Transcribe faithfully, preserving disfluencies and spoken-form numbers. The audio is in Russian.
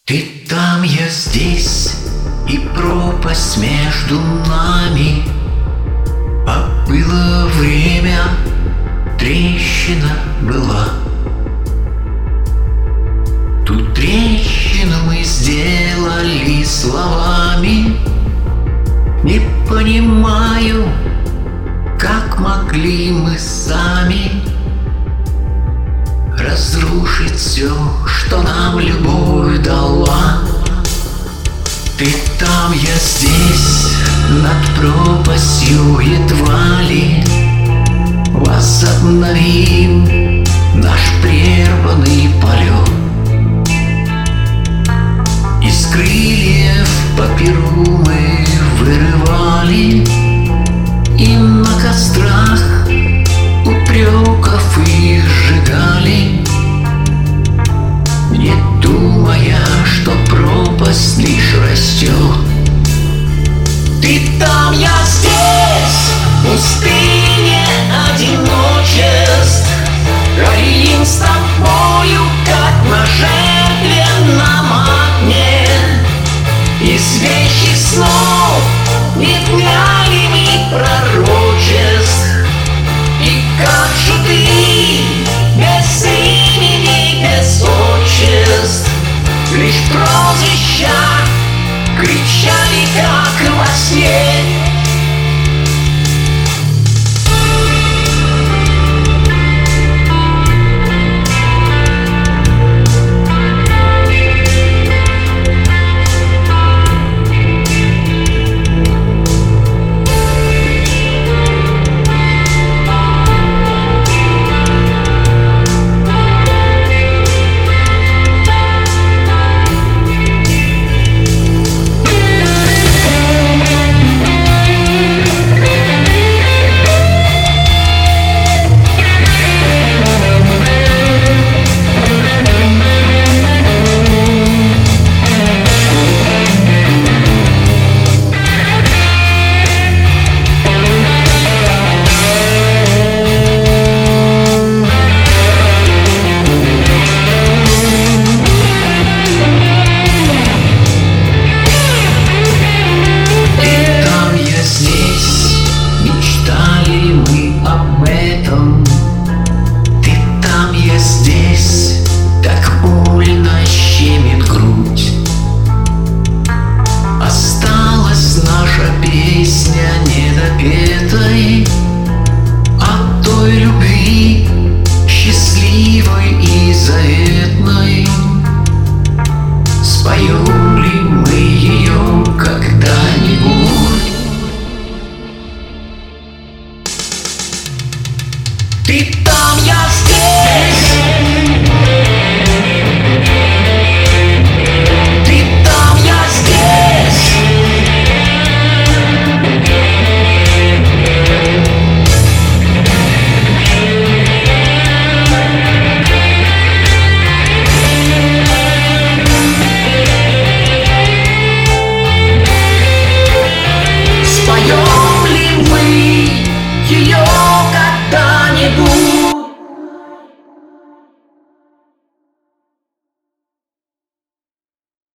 Ты там, я здесь, и пропасть между нами. А было время, трещина была. Ту трещину мы сделали словами. Не понимаю, как могли мы сами разрушить все, что нам любовь дала. Ты там, я здесь, над пропастью едва ли возобновим наш прерванный полет. Из крыльев по перу мы вырывали, и на кострах упреков их сжигали, не думая, что пропасть лишь растет. Ты там, я здесь, в пустыне одиночеств, горим с тобою, как на жертвенном огне. Из вещих снов не дняли мы пророчеств. И как же ты без имени, без отчеств, лишь прозвища кричали, как во сне. Недопетой о той любви, счастливой и заветной. Споем ли мы ее когда-нибудь? Ты там